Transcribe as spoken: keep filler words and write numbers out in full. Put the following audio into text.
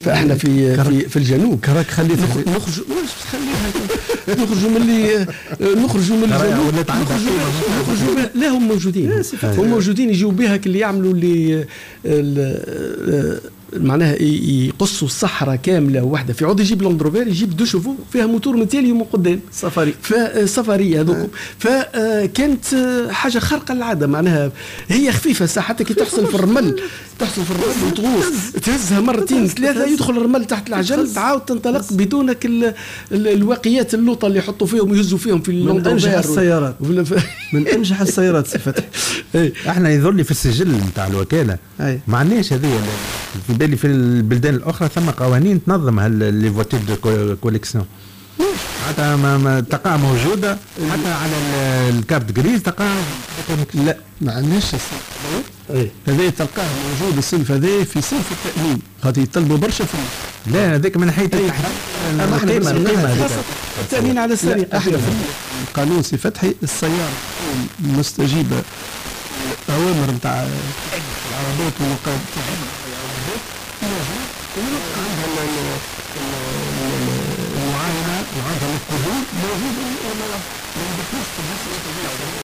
فاحنا في في, في الجنوب كراك خليت نخرج نخرج واش تخليها نخرجوا من اللي نخرجوا من الجنوب نخرجوا لا هم موجودين هم موجودين يجيو بها اللي يعملوا اللي معناها يقصوا الصحراء كامله واحده في عود يجيب لاندروفير يجيب دو شوفو فيها موتور متالي من قدام سفاري فسفاريه هذوك فكانت حاجه خارقه للعاده معناها هي خفيفه ساعه حتى كي تحصل في الرمل تحصل في الرمل وتغوص تهزها مرتين ثلاثه يدخل الرمل تحت العجل تعاود تنطلق بدونك الواقيات اللوطه اللي يحطوا فيهم ويهزوا فيهم في من انجح السيارات من انجح السيارات فتحي. احنا يظل لي في السجل نتاع الوكاله ما عندناش هذه في بالي في البلدان الاخرى ثم قوانين تنظم هال فواتير دو كوليكسيون حتى ما تقع موجوده حتى على الكارت جريز تقع. لا ما عندناش هذا تلقاه موجود الصنف هذا في صنف التأمين خاطر يطلبوا برشا في لا هذاك من ناحيه القيمه القيمه التأمين على السريع. احنا في القانون سي فتحي السياره مستجيبه اوامر نتاع العربات والمقاعد عندها المعاينه وعندها القبول موجوده.